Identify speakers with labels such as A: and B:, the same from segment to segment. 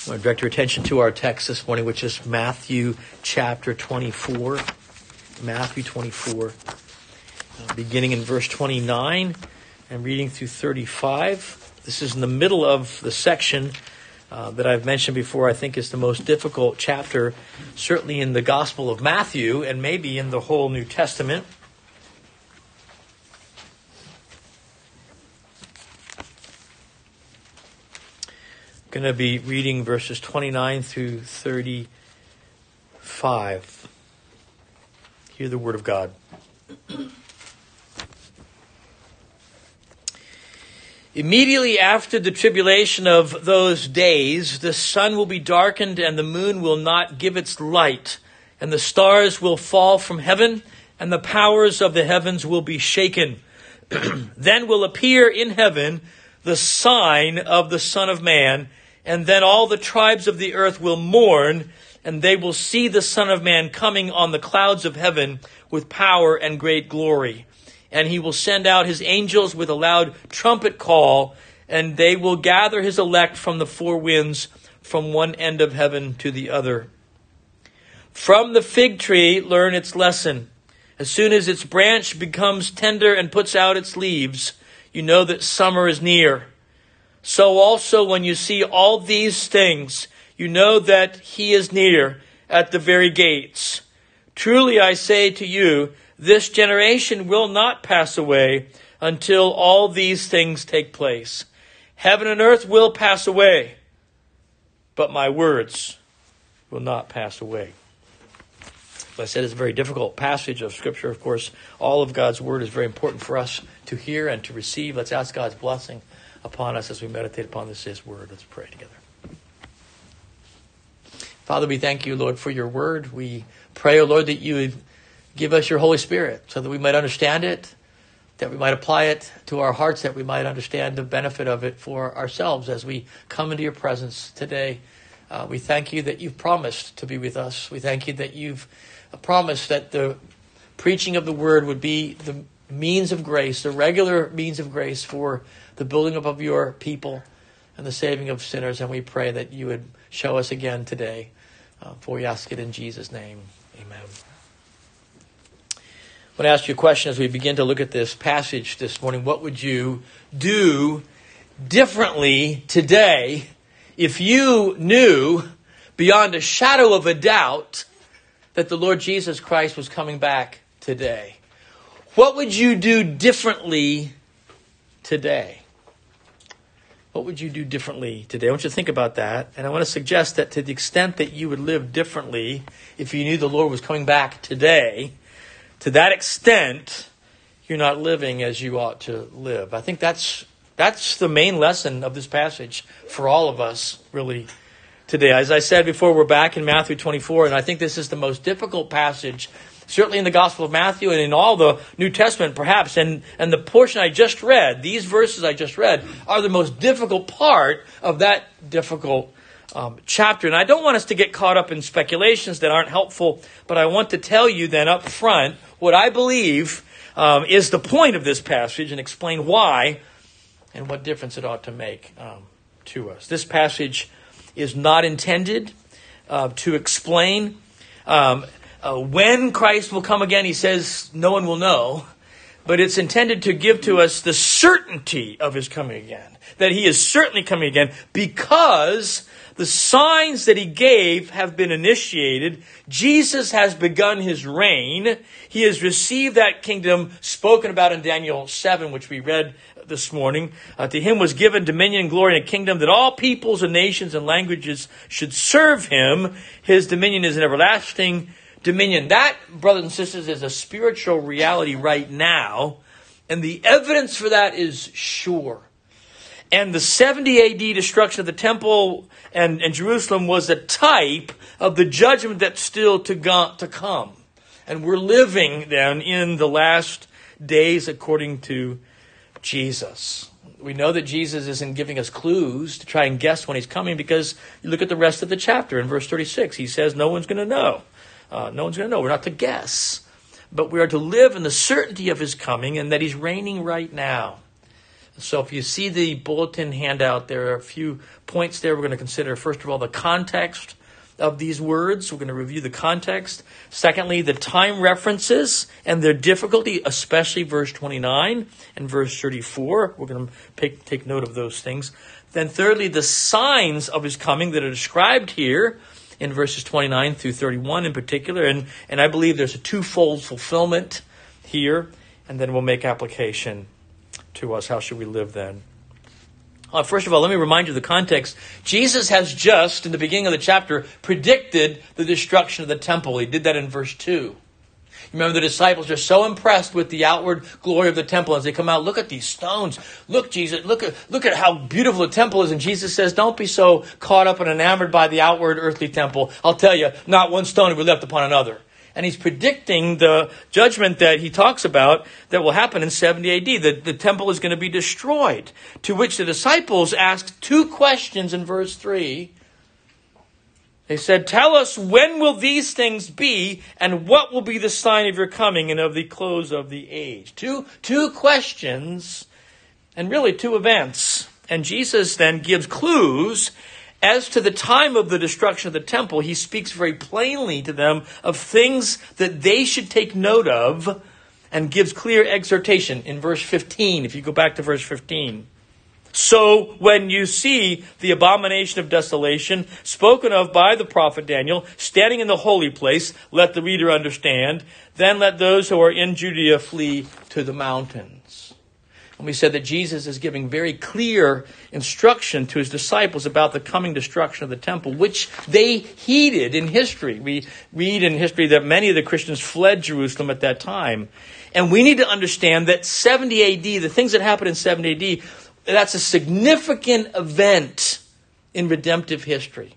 A: I want to direct your attention to our text this morning, which is Matthew chapter 24. Matthew 24, beginning in verse 29 and reading through 35. This is in the middle of the section that I've mentioned before. I think is the most difficult chapter, certainly in the Gospel of Matthew and maybe in the whole New Testament. Going to be reading verses 29 through 35. Hear the word of God. Immediately after the tribulation of those days, the sun will be darkened and the moon will not give its light, and the stars will fall from heaven, and the powers of the heavens will be shaken. Then will appear in heaven the sign of the Son of Man, and then all the tribes of the earth will mourn, and they will see the Son of Man coming on the clouds of heaven with power and great glory. And he will send out his angels with a loud trumpet call, and they will gather his elect from the four winds, from one end of heaven to the other. From the fig tree learn its lesson. As soon as its branch becomes tender and puts out its leaves, you know that summer is near. So also when you see all these things, you know that he is near at the very gates. Truly I say to you, this generation will not pass away until all these things take place. Heaven and earth will pass away, but my words will not pass away. As I said, it's a very difficult passage of Scripture. Of course, all of God's word is very important for us to hear and to receive. Let's ask God's blessing upon us as we meditate upon His word. Let's pray together. Father, we thank you, Lord, for your word. We pray, O Lord, that you would give us your Holy Spirit so that we might understand it, that we might apply it to our hearts, that we might understand the benefit of it for ourselves as we come into your presence today. We thank you that you've promised to be with us. We thank you that you've promised that the preaching of the word would be the means of grace, the regular means of grace for the building up of your people and the saving of sinners. And we pray that you would show us again today. For we ask it in Jesus' name. Amen. I want to ask you a question as we begin to look at this passage this morning. What would you do differently today if you knew beyond a shadow of a doubt that the Lord Jesus Christ was coming back today? What would you do differently today? What would you do differently today? I want you to think about that. And I want to suggest that to the extent that you would live differently if you knew the Lord was coming back today, to that extent, you're not living as you ought to live. I think that's the main lesson of this passage for all of us, really, today. As I said before, we're back in Matthew 24, and I think this is the most difficult passage, certainly in the Gospel of Matthew and in all the New Testament, perhaps. And the portion I just read, these verses I just read, are the most difficult part of that difficult chapter. And I don't want us to get caught up in speculations that aren't helpful, but I want to tell you then up front what I believe is the point of this passage and explain why and what difference it ought to make to us. This passage is not intended to explain when Christ will come again. He says no one will know, but it's intended to give to us the certainty of his coming again, that he is certainly coming again because the signs that he gave have been initiated. Jesus has begun his reign. He has received that kingdom spoken about in Daniel 7, which we read this morning. To him was given dominion and glory and a kingdom that all peoples and nations and languages should serve him. His dominion is an everlasting dominion. That, brothers and sisters, is a spiritual reality right now. And the evidence for that is sure. And the 70 AD destruction of the temple and Jerusalem was a type of the judgment that's still to come. And we're living then in the last days according to Jesus. We know that Jesus isn't giving us clues to try and guess when he's coming, because you look at the rest of the chapter in verse 36. He says no one's going to know. No one's going to know. We're not to guess. But we are to live in the certainty of his coming and that he's reigning right now. So if you see the bulletin handout, there are a few points there we're going to consider. First of all, the context of these words. We're going to review the context. Secondly, the time references and their difficulty, especially verse 29 and verse 34. We're going to take note of those things. Then thirdly, the signs of his coming that are described here in verses 29 through 31 in particular. And I believe there's a twofold fulfillment here. And then we'll make application to us. How should we live then? First of all, let me remind you of the context. Jesus has just, in the beginning of the chapter, predicted the destruction of the temple. He did that in verse 2. Remember, the disciples are so impressed with the outward glory of the temple as they come out. Look at these stones. Look, Jesus, look at how beautiful the temple is. And Jesus says, don't be so caught up and enamored by the outward earthly temple. I'll tell you, not one stone will be left upon another. And he's predicting the judgment that he talks about that will happen in 70 AD. The temple is going to be destroyed. To which the disciples asked two questions in verse 3. They said, tell us, when will these things be, and what will be the sign of your coming and of the close of the age? Two questions, and really two events. And Jesus then gives clues as to the time of the destruction of the temple. He speaks very plainly to them of things that they should take note of, and gives clear exhortation in verse 15. If you go back to verse 15. So when you see the abomination of desolation spoken of by the prophet Daniel standing in the holy place, let the reader understand. Then let those who are in Judea flee to the mountains. And we said that Jesus is giving very clear instruction to his disciples about the coming destruction of the temple, which they heeded in history. We read in history that many of the Christians fled Jerusalem at that time. And we need to understand that 70 AD, the things that happened in 70 AD, that's a significant event in redemptive history.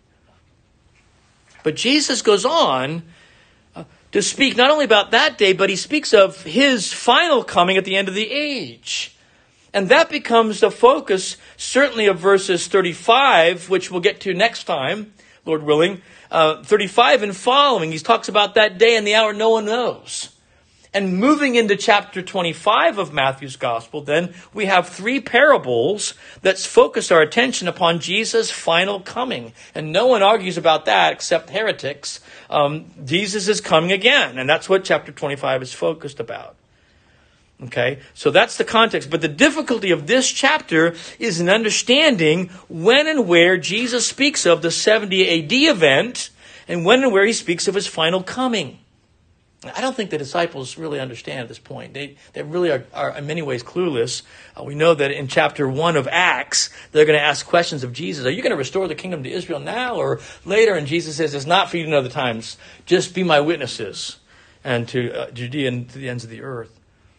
A: But Jesus goes on to speak not only about that day, but he speaks of his final coming at the end of the age. And that becomes the focus, certainly, of verses 35, which we'll get to next time, Lord willing. 35 and following, he talks about that day and the hour no one knows. And moving into chapter 25 of Matthew's Gospel, then, we have three parables that focus our attention upon Jesus' final coming. And no one argues about that except heretics. Jesus is coming again, and that's what chapter 25 is focused about. Okay, so that's the context. But the difficulty of this chapter is in understanding when and where Jesus speaks of the 70 AD event, and when and where he speaks of his final coming. I don't think the disciples really understand at this point. They really are in many ways clueless. We know that in chapter 1 of Acts, they're going to ask questions of Jesus. Are you going to restore the kingdom to Israel now or later? And Jesus says, it's not for you to know the times. Just be my witnesses, and to Judea and to the ends of the earth.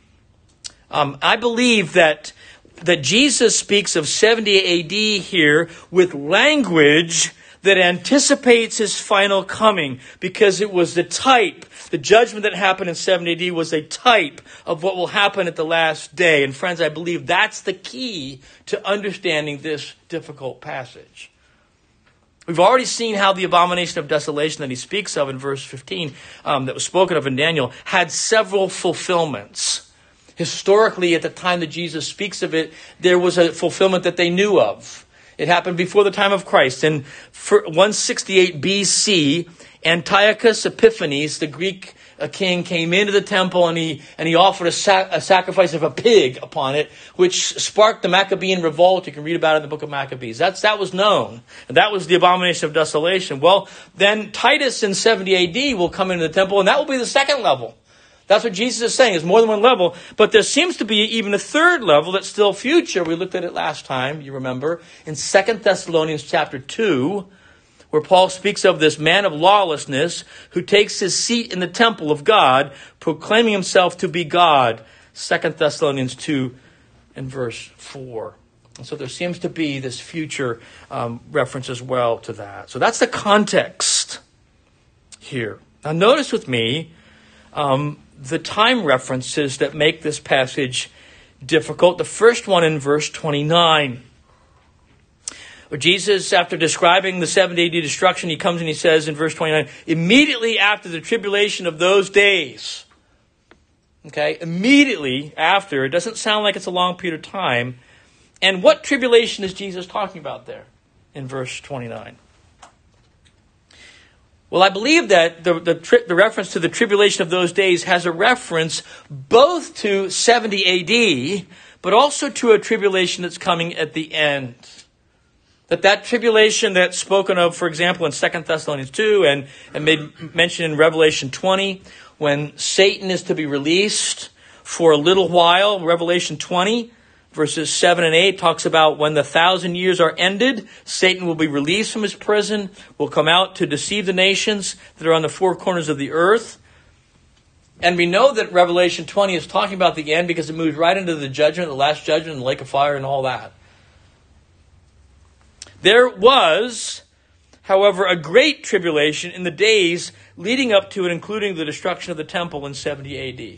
A: I believe that Jesus speaks of 70 AD here with language that anticipates his final coming, because it was the type, the judgment that happened in 70 AD was a type of what will happen at the last day. And friends, I believe that's the key to understanding this difficult passage. We've already seen how the abomination of desolation that he speaks of in verse 15, that was spoken of in Daniel, had several fulfillments. Historically, at the time that Jesus speaks of it, there was a fulfillment that they knew of. It happened before the time of Christ. In 168 BC, Antiochus Epiphanes, the Greek king, came into the temple and he offered a sacrifice of a pig upon it, which sparked the Maccabean revolt. You can read about it in the book of Maccabees. That was known. And that was the abomination of desolation. Well, then Titus in 70 AD will come into the temple, and that will be the second level. That's what Jesus is saying. There's more than one level. But there seems to be even a third level that's still future. We looked at it last time, you remember, in 2 Thessalonians chapter 2, where Paul speaks of this man of lawlessness who takes his seat in the temple of God, proclaiming himself to be God. 2 Thessalonians 2 and verse 4. And so there seems to be this future reference as well to that. So that's the context here. Now notice with me the time references that make this passage difficult. The first one in verse 29. Where Jesus, after describing the 70 AD destruction, he comes and he says in verse 29, immediately after the tribulation of those days. Okay, immediately after. It doesn't sound like it's a long period of time. And what tribulation is Jesus talking about there in verse 29? Well, I believe that the reference to the tribulation of those days has a reference both to 70 AD, but also to a tribulation that's coming at the end. That tribulation that's spoken of, for example, in 2 Thessalonians 2 and made mention in Revelation 20, when Satan is to be released for a little while. Revelation 20, verses 7 and 8 talks about when the 1,000 years are ended, Satan will be released from his prison, will come out to deceive the nations that are on the four corners of the earth. And we know that Revelation 20 is talking about the end because it moves right into the judgment, the last judgment, the lake of fire and all that. There was, however, a great tribulation in the days leading up to and including the destruction of the temple in 70 AD.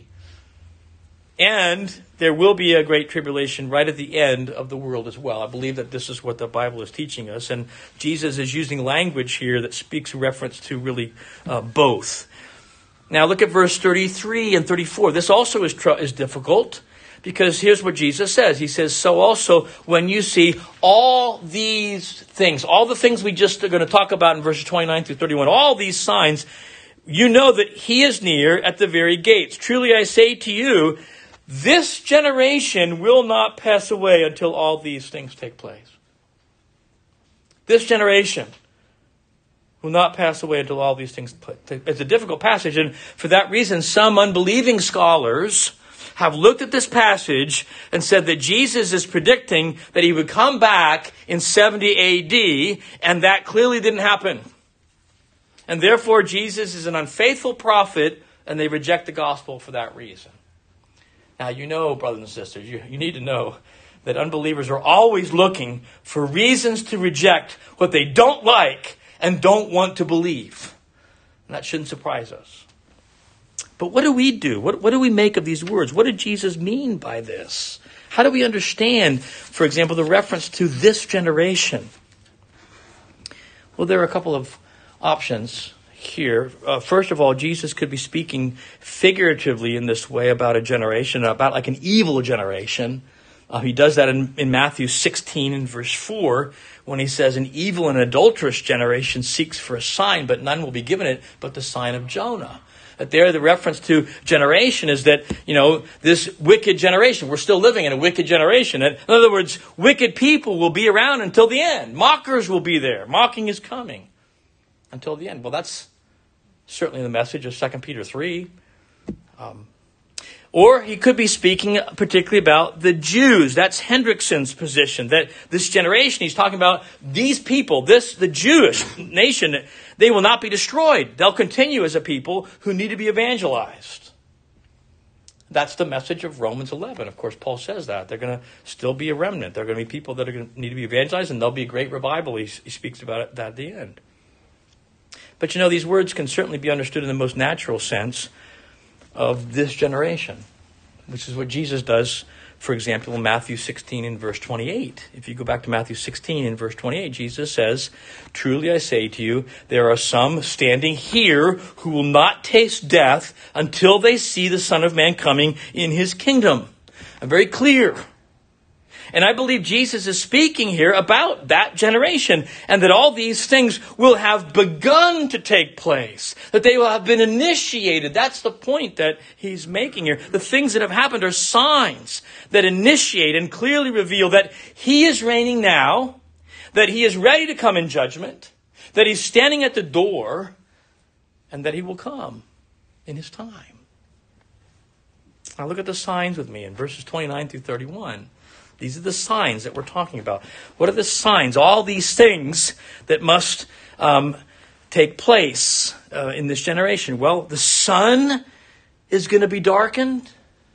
A: And there will be a great tribulation right at the end of the world as well. I believe that this is what the Bible is teaching us. And Jesus is using language here that speaks reference to really both. Now look at verse 33 and 34. This also is difficult because here's what Jesus says. He says, so also when you see all these things, all the things we just are going to talk about in verses 29 through 31, all these signs, you know that he is near at the very gates. Truly I say to you, this generation will not pass away until all these things take place. This generation will not pass away until all these things take place. It's a difficult passage, and for that reason, some unbelieving scholars have looked at this passage and said that Jesus is predicting that he would come back in 70 AD, and that clearly didn't happen. And therefore, Jesus is an unfaithful prophet, and they reject the gospel for that reason. Now, you know, brothers and sisters, you need to know that unbelievers are always looking for reasons to reject what they don't like and don't want to believe. And that shouldn't surprise us. But what do we do? What do we make of these words? What did Jesus mean by this? How do we understand, for example, the reference to this generation? Well, there are a couple of options here. First of all, Jesus could be speaking figuratively in this way about a generation, about like an evil generation. He does that in Matthew 16 and verse 4 when he says, an evil and adulterous generation seeks for a sign, but none will be given it but the sign of Jonah. That there, the reference to generation is that, this wicked generation, we're still living in a wicked generation. In other words, wicked people will be around until the end. Mockers will be there. Mocking is coming until the end. Well, that's certainly the message of 2 Peter 3. Or he could be speaking particularly about the Jews. That's Hendrickson's position, that this generation, he's talking about these people, the Jewish nation, they will not be destroyed. They'll continue as a people who need to be evangelized. That's the message of Romans 11. Of course, Paul says that. They're going to still be a remnant. They're going to be people that are going to need to be evangelized, and there'll be a great revival. He speaks about that at the end. But these words can certainly be understood in the most natural sense of this generation, which is what Jesus does, for example, in Matthew 16 and verse 28. If you go back to Matthew 16 and verse 28, Jesus says, truly I say to you, there are some standing here who will not taste death until they see the Son of Man coming in his kingdom. I'm very clear. And I believe Jesus is speaking here about that generation and that all these things will have begun to take place, that they will have been initiated. That's the point that he's making here. The things that have happened are signs that initiate and clearly reveal that he is reigning now, that he is ready to come in judgment, that he's standing at the door, and that he will come in his time. Now look at the signs with me in verses 29 through 31. These are the signs that we're talking about. What are the signs? All these things that must take place in this generation. Well, the sun is going to be darkened.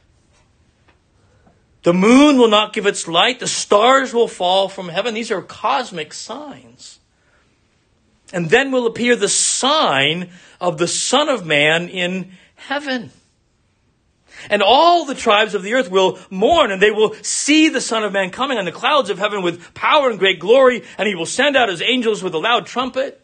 A: The moon will not give its light. The stars will fall from heaven. These are cosmic signs. And then will appear the sign of the Son of Man in heaven. And all the tribes of the earth will mourn, and they will see the Son of Man coming on the clouds of heaven with power and great glory, and he will send out his angels with a loud trumpet.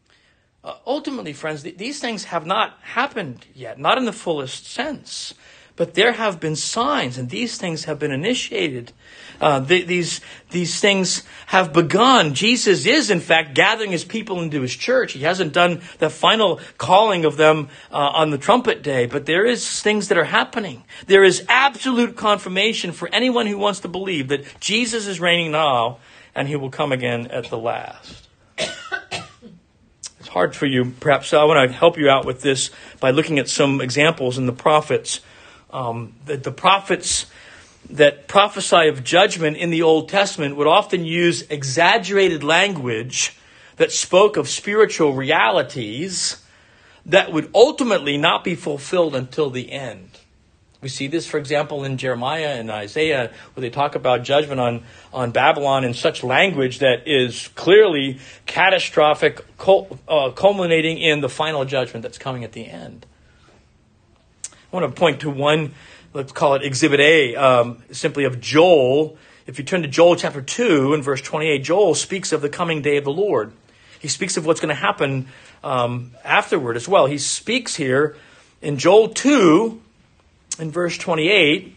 A: Ultimately, friends, these things have not happened yet, not in the fullest sense.
B: But there have been signs, and these things have been initiated. These things have begun. Jesus is, in fact, gathering his people into his church. He hasn't done the final calling of them on the trumpet day, but there is things that are happening. There is absolute confirmation for anyone who wants to believe that Jesus is reigning now, and he will come again at the last. It's hard for you, perhaps. I want to help you out with this by looking at some examples in the prophets. The prophets that prophesy of judgment in the Old Testament would often use exaggerated language that spoke of spiritual realities that would ultimately not be fulfilled until the end. We see this, for example, in Jeremiah and Isaiah, where they talk about judgment on Babylon in such language that is clearly catastrophic, culminating in the final judgment that's coming at the end. I want to point to one, let's call it Exhibit A, simply of Joel. If you turn to Joel chapter 2 and verse 28, Joel speaks of the coming day of the Lord. He speaks of what's going to happen afterward as well. He speaks here in Joel 2 in verse 28.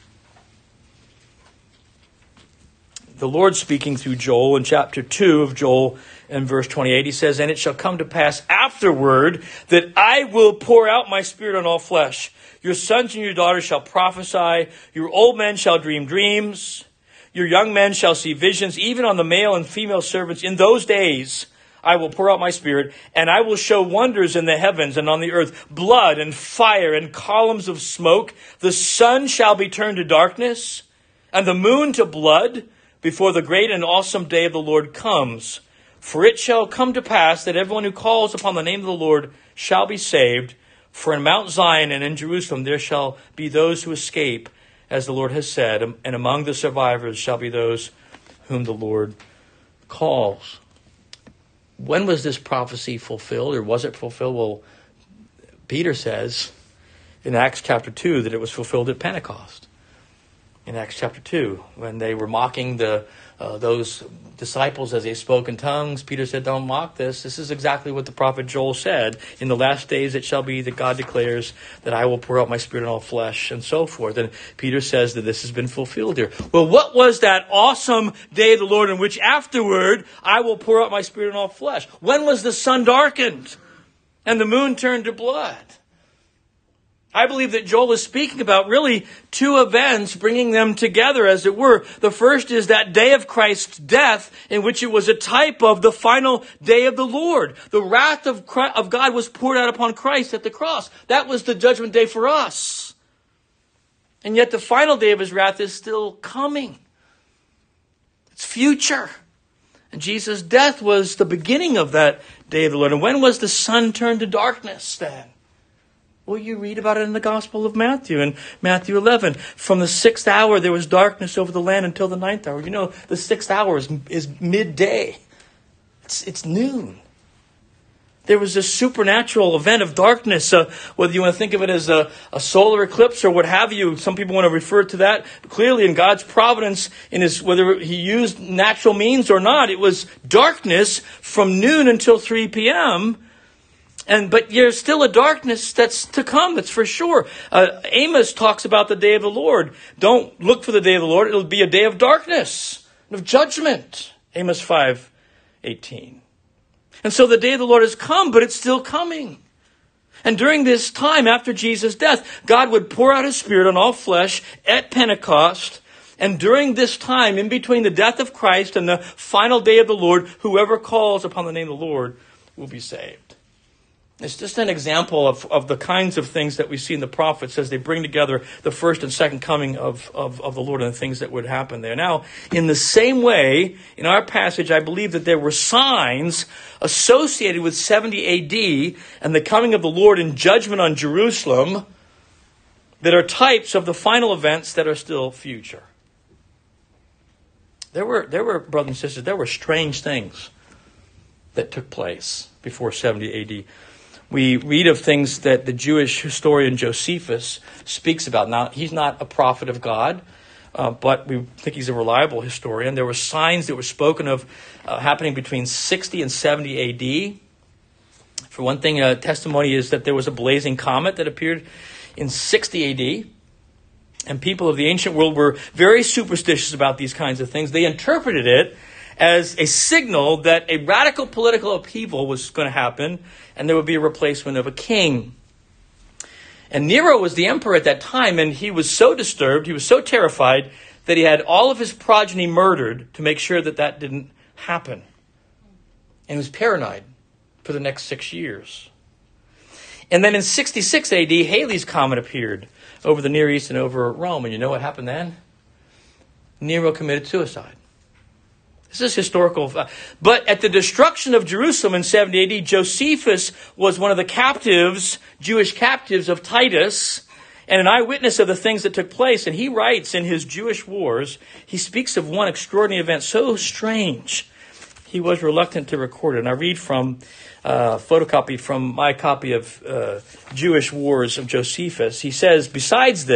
B: The Lord speaking through Joel in chapter 2 of Joel in verse 28, he says, "And it shall come to pass afterward that I will pour out my spirit on all flesh. Your sons and your daughters shall prophesy. Your old men shall dream dreams. Your young men shall see visions, even on the male and female servants. In those days I will pour out my spirit, and I will show wonders in the heavens and on the earth, blood and fire and columns of smoke. The sun shall be turned to darkness, and the moon to blood, before the great and awesome day of the Lord comes. For it shall come to pass that everyone who calls upon the name of the Lord shall be saved. For in Mount Zion and in Jerusalem there shall be those who escape, as the Lord has said, and among the survivors shall be those whom the Lord calls." When was this prophecy fulfilled, or was it fulfilled? Well, Peter says in Acts chapter 2 that it was fulfilled at Pentecost. In Acts chapter 2, when they were mocking those disciples as they spoke in tongues, Peter said, "Don't mock this. This is exactly what the prophet Joel said. In the last days it shall be that God declares that I will pour out my spirit on all flesh," and so forth. And Peter says that this has been fulfilled here. Well, what was that awesome day of the Lord in which afterward I will pour out my spirit on all flesh? When was the sun darkened and the moon turned to blood? I believe that Joel is speaking about really two events, bringing them together, as it were. The first is that day of Christ's death, in which it was a type of the final day of the Lord. The wrath of God was poured out upon Christ at the cross. That was the judgment day for us. And yet the final day of his wrath is still coming. It's future. And Jesus' death was the beginning of that day of the Lord. And when was the sun turned to darkness then? Well, you read about it in the Gospel of Matthew, in Matthew 11. From the 6th hour, there was darkness over the land until the 9th hour. You know, the 6th hour is midday. It's noon. There was this supernatural event of darkness, whether you want to think of it as a solar eclipse or what have you. Some people want to refer to that. But clearly, in God's providence, whether he used natural means or not, it was darkness from noon until 3 p.m., but there's still a darkness that's to come, that's for sure. Amos talks about the day of the Lord. Don't look for the day of the Lord. It'll be a day of darkness, of judgment. Amos 5:18. And so the day of the Lord has come, but it's still coming. And during this time, after Jesus' death, God would pour out his Spirit on all flesh at Pentecost. And during this time, in between the death of Christ and the final day of the Lord, whoever calls upon the name of the Lord will be saved. It's just an example of the kinds of things that we see in the prophets as they bring together the first and second coming of the Lord and the things that would happen there. Now, in the same way, in our passage, I believe that there were signs associated with 70 AD and the coming of the Lord in judgment on Jerusalem that are types of the final events that are still future. There were, brothers and sisters, there were strange things that took place before 70 AD. We read of things that the Jewish historian Josephus speaks about. Now, he's not a prophet of God, but we think he's a reliable historian. There were signs that were spoken of happening between 60 and 70 AD. For one thing, a testimony is that there was a blazing comet that appeared in 60 AD. And people of the ancient world were very superstitious about these kinds of things. They interpreted it as a signal that a radical political upheaval was going to happen, and there would be a replacement of a king. And Nero was the emperor at that time, and he was so disturbed, he was so terrified, that he had all of his progeny murdered to make sure that that didn't happen. And he was paranoid for the next 6 years. And then in 66 AD, Halley's Comet appeared over the Near East and over Rome. And you know what happened then? Nero committed suicide. This is historical. But at the destruction of Jerusalem in 70 AD, Josephus was one of the captives, Jewish captives of Titus, and an eyewitness of the things that took place. And he writes in his Jewish Wars, he speaks of one extraordinary event so strange, he was reluctant to record it. And I read from photocopy from my copy of Jewish Wars of Josephus. He says, besides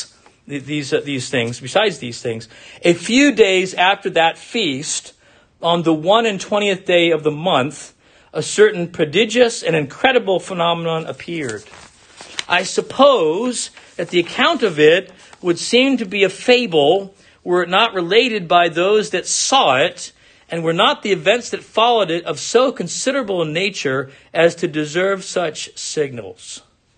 B: these things, a few days after that feast, on the 21st day of the month, a certain prodigious and incredible phenomenon appeared. I suppose that the account of it would seem to be a fable were it not related by those that saw it, and were not the events that followed it of so considerable a nature as to deserve such signals.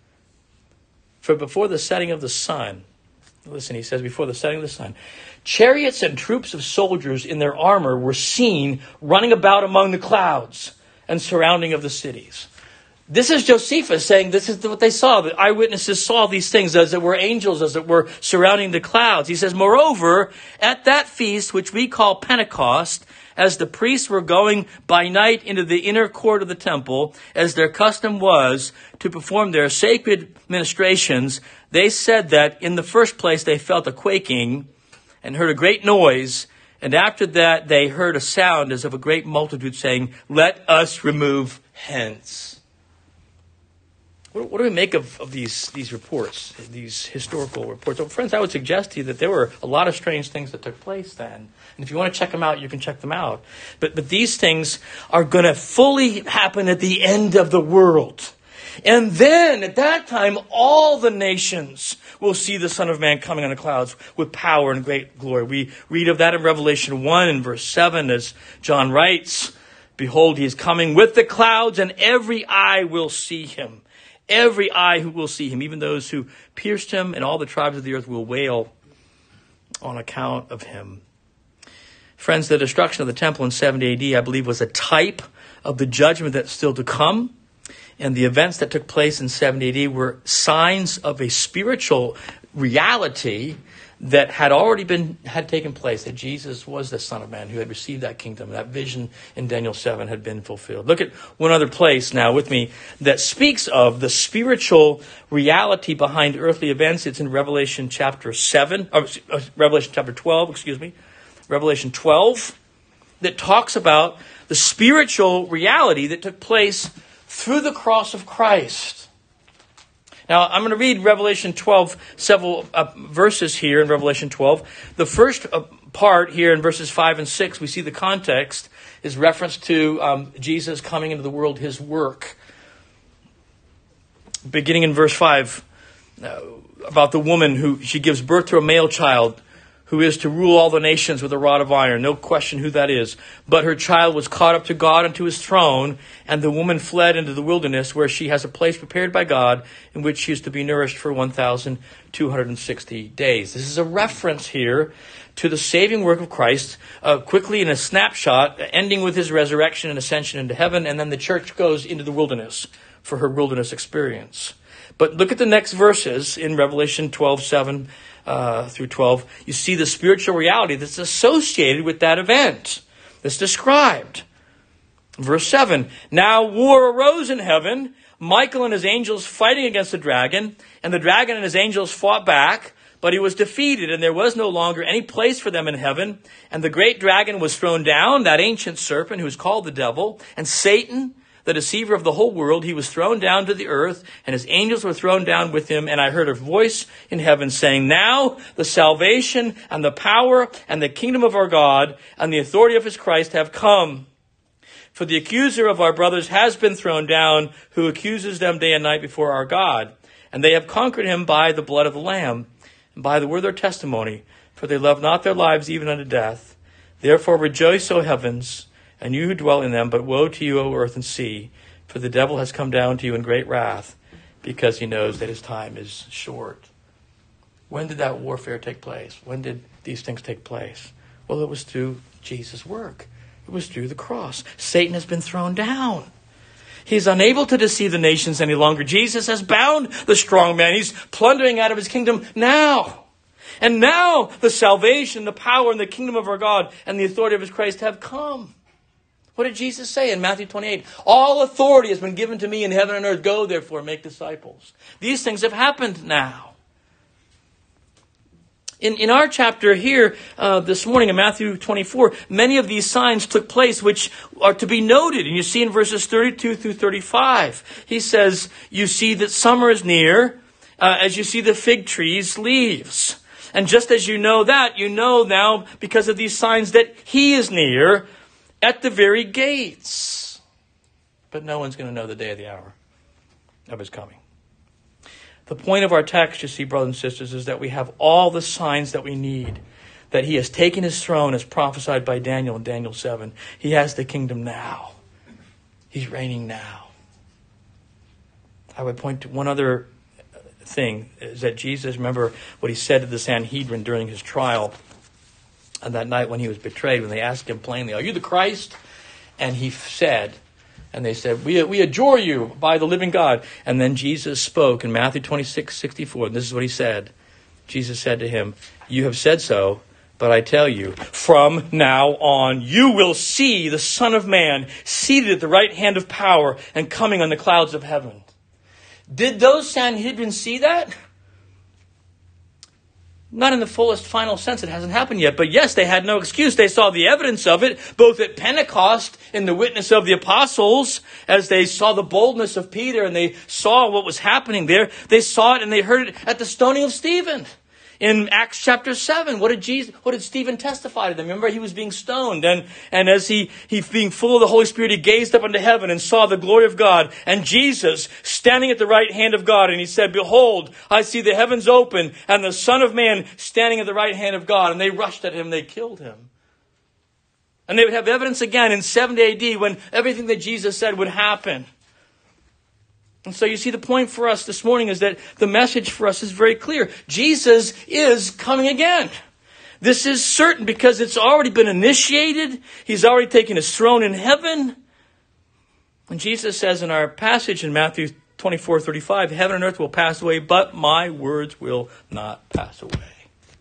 B: For before the setting of the sun, listen, he says, before the setting of the sun, chariots and troops of soldiers in their armor were seen running about among the clouds and surrounding of the cities. This is Josephus saying this is what they saw. The eyewitnesses saw these things as it were angels, as it were surrounding the clouds. He says, moreover, at that feast, which we call Pentecost, as the priests were going by night into the inner court of the temple, as their custom was to perform their sacred ministrations, they said that in the first place they felt a quaking and heard a great noise, and after that they heard a sound as of a great multitude saying, let us remove hence. What do we make of these reports, these historical reports? Well, friends, I would suggest to you that there were a lot of strange things that took place then. And if you want to check them out, you can check them out. But these things are going to fully happen at the end of the world. And then, at that time, all the nations will see the Son of Man coming on the clouds with power and great glory. We read of that in Revelation 1 and verse 7 as John writes, behold, he is coming with the clouds, and every eye will see him. Every eye who will see him, even those who pierced him, and all the tribes of the earth will wail on account of him. Friends, the destruction of the temple in 70 AD, I believe, was a type of the judgment that's still to come. And the events that took place in 70 AD were signs of a spiritual reality that had taken place, that Jesus was the Son of Man who had received that kingdom. That vision in Daniel 7 had been fulfilled. Look at one other place now with me that speaks of the spiritual reality behind earthly events. It's in Revelation chapter 12, Revelation 12, that talks about the spiritual reality that took place through the cross of Christ. Now, I'm going to read Revelation 12, several verses here in Revelation 12. The first part here in verses 5 and 6, we see the context is reference to Jesus coming into the world, his work. Beginning in verse 5, about the woman who she gives birth to a male child who is to rule all the nations with a rod of iron. No question who that is. But her child was caught up to God and to his throne, and the woman fled into the wilderness where she has a place prepared by God in which she is to be nourished for 1,260 days. This is a reference here to the saving work of Christ, quickly in a snapshot, ending with his resurrection and ascension into heaven, and then the church goes into the wilderness for her wilderness experience. But look at the next verses in Revelation 12:7 through 12. You see the spiritual reality that's associated with that event that's described. Verse 7, now war arose in heaven, Michael and his angels fighting against the dragon, and the dragon and his angels fought back, but he was defeated, and there was no longer any place for them in heaven. And the great dragon was thrown down, that ancient serpent who is called the devil, and Satan, the deceiver of the whole world. He was thrown down to the earth, and his angels were thrown down with him. And I heard a voice in heaven saying, now the salvation and the power and the kingdom of our God and the authority of his Christ have come. For the accuser of our brothers has been thrown down, who accuses them day and night before our God. And they have conquered him by the blood of the Lamb and by the word of their testimony, for they love not their lives even unto death. Therefore rejoice, O heavens, and you who dwell in them, but woe to you, O earth and sea, for the devil has come down to you in great wrath, because he knows that his time is short. When did that warfare take place? When did these things take place? Well, it was through Jesus' work. It was through the cross. Satan has been thrown down. He's unable to deceive the nations any longer. Jesus has bound the strong man. He's plundering out of his kingdom now. And now the salvation, the power, and the kingdom of our God and the authority of his Christ have come. What did Jesus say in Matthew 28? All authority has been given to me in heaven and earth. Go, therefore, make disciples. These things have happened now. In our chapter here this morning in Matthew 24, many of these signs took place which are to be noted. And you see in verses 32 through 35, he says, you see that summer is near as you see the fig tree's leaves. And just as you know that, you know now because of these signs that he is near at the very gates. But no one's going to know the day or the hour of his coming. The point of our text, you see, brothers and sisters, is that we have all the signs that we need. That he has taken his throne as prophesied by Daniel in Daniel 7. He has the kingdom now. He's reigning now. I would point to one other thing, is that Jesus, remember what he said to the Sanhedrin during his trial on that night when he was betrayed, when they asked him plainly, are you the Christ? And he said, and they said, we adjure you by the living God. And then Jesus spoke in Matthew 26:64. And this is what he said. Jesus said to him, you have said so, but I tell you, from now on, you will see the Son of Man seated at the right hand of power and coming on the clouds of heaven. Did those Sanhedrin see that? Not in the fullest final sense. It hasn't happened yet. But yes, they had no excuse. They saw the evidence of it, both at Pentecost in the witness of the apostles, as they saw the boldness of Peter and they saw what was happening there. They saw it and they heard it at the stoning of Stephen. In Acts chapter 7, what did Stephen testify to them? Remember, he was being stoned. And as he being full of the Holy Spirit, he gazed up into heaven and saw the glory of God and Jesus standing at the right hand of God. And he said, behold, I see the heavens open and the Son of Man standing at the right hand of God. And they rushed at him. They killed him. And they would have evidence again in 70 AD when everything that Jesus said would happen. And so you see, the point for us this morning is that the message for us is very clear. Jesus is coming again. This is certain because it's already been initiated. He's already taken his throne in heaven. And Jesus says in our passage in Matthew 24:35, heaven and earth will pass away, but my words will not pass away.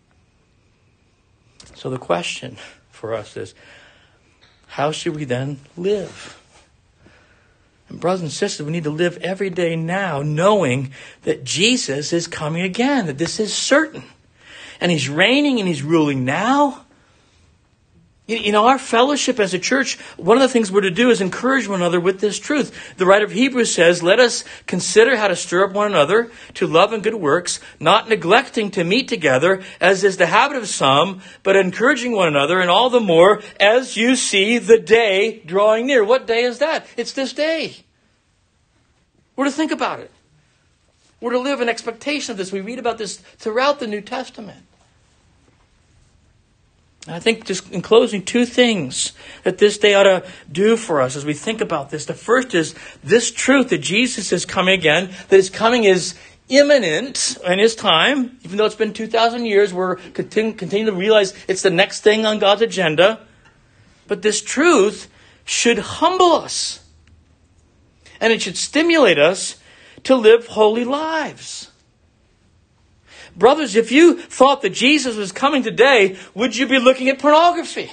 B: So the question for us is, how should we then live? And brothers and sisters, we need to live every day now knowing that Jesus is coming again, that this is certain. And he's reigning and he's ruling now. You know, our fellowship as a church, one of the things we're to do is encourage one another with this truth. The writer of Hebrews says, let us consider how to stir up one another to love and good works, not neglecting to meet together, as is the habit of some, but encouraging one another, and all the more as you see the day drawing near. What day is that? It's this day. We're to think about it. We're to live in expectation of this. We read about this throughout the New Testament. And I think, just in closing, two things that this day ought to do for us as we think about this. The first is this truth that Jesus is coming again, that his coming is imminent in his time. Even though it's been 2,000 years, we're continuing to realize it's the next thing on God's agenda. But this truth should humble us. And it should stimulate us to live holy lives. Brothers, if you thought that Jesus was coming today, would you be looking at pornography?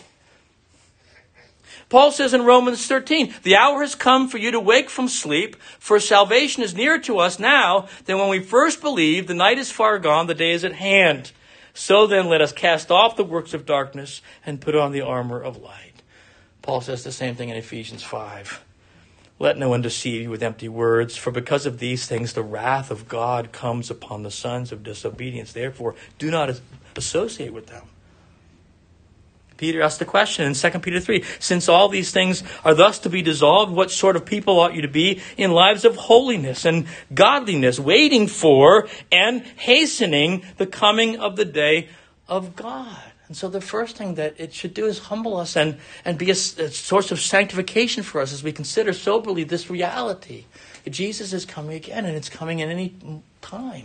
B: Paul says in Romans 13, the hour has come for you to wake from sleep, for salvation is nearer to us now than when we first believed. The night is far gone, the day is at hand. So then let us cast off the works of darkness and put on the armor of light. Paul says the same thing in Ephesians 5. Let no one deceive you with empty words, for because of these things the wrath of God comes upon the sons of disobedience. Therefore, do not associate with them. Peter asked the question in 2 Peter 3, since all these things are thus to be dissolved, what sort of people ought you to be in lives of holiness and godliness, waiting for and hastening the coming of the day of God? And so the first thing that it should do is humble us and be a source of sanctification for us as we consider soberly this reality. Jesus is coming again, and it's coming at any time.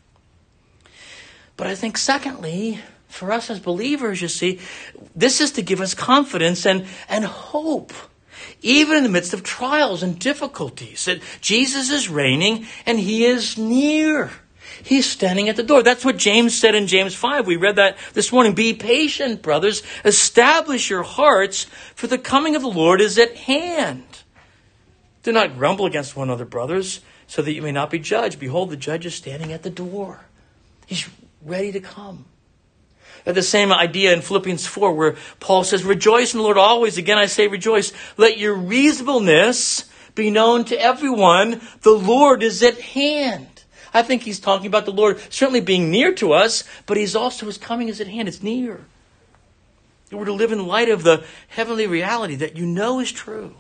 B: But I think secondly, for us as believers, you see, this is to give us confidence and hope, even in the midst of trials and difficulties, that Jesus is reigning and he is near. He's standing at the door. That's what James said in James 5. We read that this morning. Be patient, brothers. Establish your hearts, for the coming of the Lord is at hand. Do not grumble against one another, brothers, so that you may not be judged. Behold, the judge is standing at the door. He's ready to come. The same idea in Philippians 4 where Paul says, rejoice in the Lord always. Again, I say rejoice. Let your reasonableness be known to everyone. The Lord is at hand. I think he's talking about the Lord certainly being near to us, but he's also, his coming is at hand. It's near. We're to live in light of the heavenly reality that you know is true.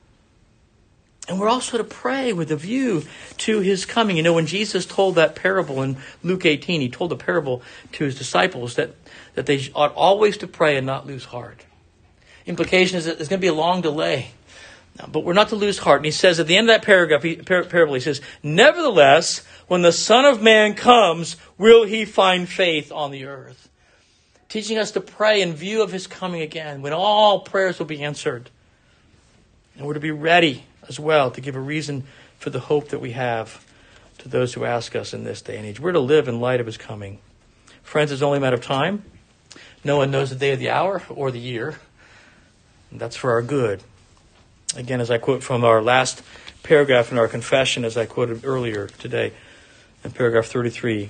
B: And we're also to pray with a view to his coming. You know, when Jesus told that parable in Luke 18, he told a parable to his disciples that they ought always to pray and not lose heart. Implication is that there's going to be a long delay. But we're not to lose heart. And he says at the end of that parable, he says, nevertheless, when the Son of Man comes, will he find faith on the earth? Teaching us to pray in view of his coming again, when all prayers will be answered. And we're to be ready as well to give a reason for the hope that we have to those who ask us in this day and age. We're to live in light of his coming. Friends, it's only a matter of time. No one knows the day of the hour or the year. And that's for our good. Again, as I quote from our last paragraph in our confession, as I quoted earlier today, in chapter 33,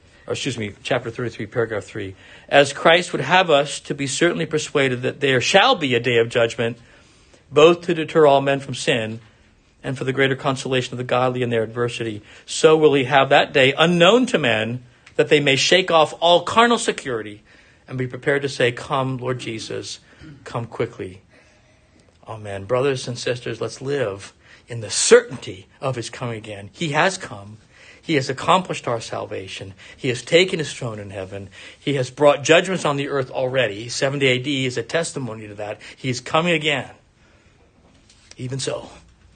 B: paragraph 3. As Christ would have us to be certainly persuaded that there shall be a day of judgment, both to deter all men from sin and for the greater consolation of the godly in their adversity, so will he have that day unknown to men, that they may shake off all carnal security and be prepared to say, come, Lord Jesus, come quickly. Amen. Brothers and sisters, let's live in the certainty of his coming again. He has come. He has accomplished our salvation. He has taken his throne in heaven. He has brought judgments on the earth already. 70 AD is a testimony to that. He is coming again. Even so,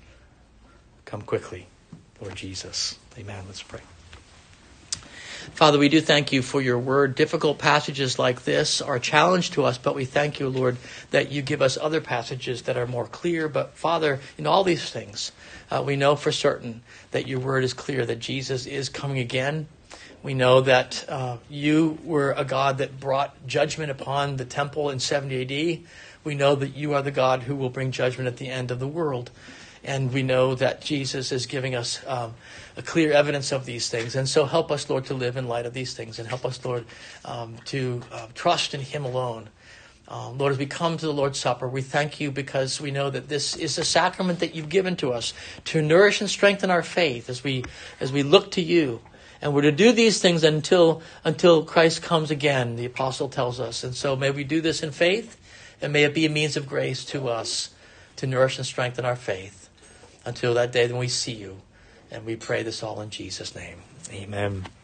B: come quickly, Lord Jesus. Amen. Let's pray.
A: Father, we do thank you for your word. Difficult passages like this are a challenge to us, but we thank you, Lord, that you give us other passages that are more clear. But Father, in all these things, we know for certain that your word is clear, that Jesus is coming again. We know that you were a God that brought judgment upon the temple in 70 AD. We know that you are the God who will bring judgment at the end of the world. And we know that Jesus is giving us a clear evidence of these things. And so help us, Lord, to live in light of these things. And help us, Lord, to trust in him alone. Lord, as we come to the Lord's Supper, we thank you because we know that this is a sacrament that you've given to us to nourish and strengthen our faith as we look to you. And we're to do these things until Christ comes again, the apostle tells us. And so may we do this in faith, and may it be a means of grace to us to nourish and strengthen our faith until that day when we see you. And we pray this all in Jesus' name. Amen.